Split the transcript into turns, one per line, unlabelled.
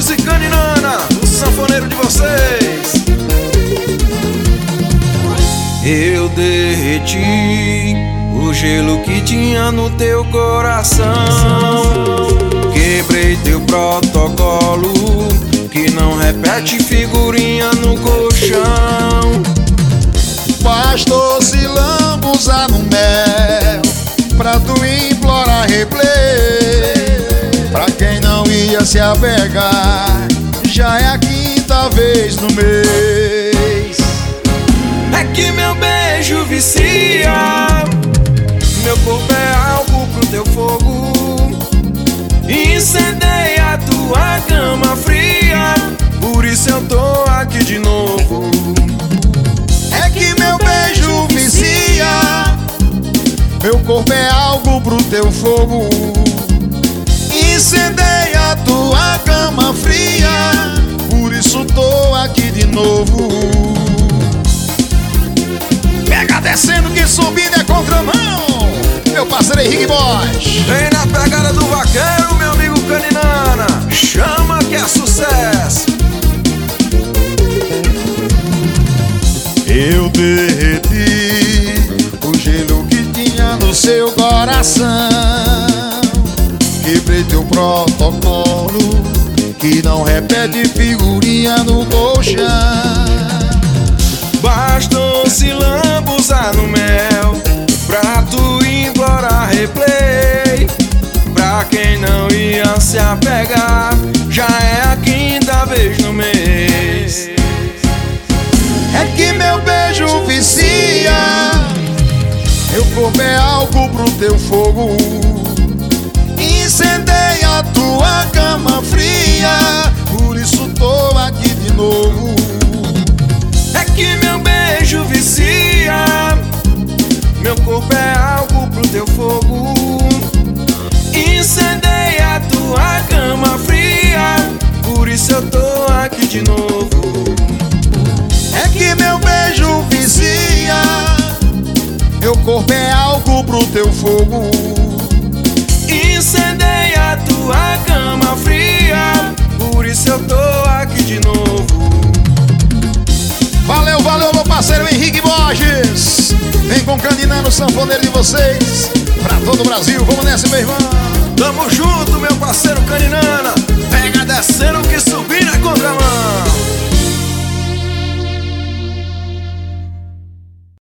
Borges e Caninana, o sanfoneiro de vocês. Eu derreti o gelo que tinha no teu coração, quebrei teu protocolo, que não repete figurinha no colchão.
Bastou se lambuzar no mel pra tu implorar replay. Pra quem não ia se apegar, já é a quinta vez no mês.
É que meu beijo vicia, meu corpo é algo pro teu fogo, incendeia a tua cama fria, por isso eu tô aqui de novo.
É que meu beijo vicia, meu corpo é algo pro teu fogo, incendeia a tua cama fria, por isso tô aqui de novo. Pega descendo que subindo é contramão, meu parceiro Henrique Borges.
Vem na pegada do vaqueiro, meu amigo Caninana, chama que é sucesso.
Eu derreti o gelo que tinha no seu coração, quebrei teu protocolo, que não repete figurinha no colchão.
Bastou se lambuzar no mel pra tu implorar replay. Pra quem não ia se apegar, já é a quinta vez no mês.
É que meu beijo vicia, meu corpo é algo pro teu fogo, incendeia a tua cama fria, por isso tô aqui de novo.
É que meu beijo vicia, meu corpo é algo pro teu fogo, incendeia a tua cama fria, por isso eu tô aqui de novo.
É que meu beijo vicia, meu corpo é algo pro teu fogo,
incendeia a tua cama fria, por isso eu tô aqui de novo.
Valeu, valeu, meu parceiro Henrique Borges. Vem com Caninana, o sanfoneiro de vocês, pra todo o Brasil. Vamos nessa, meu irmão.
Tamo junto, meu parceiro Caninana. Pega descendo que subir na contramão.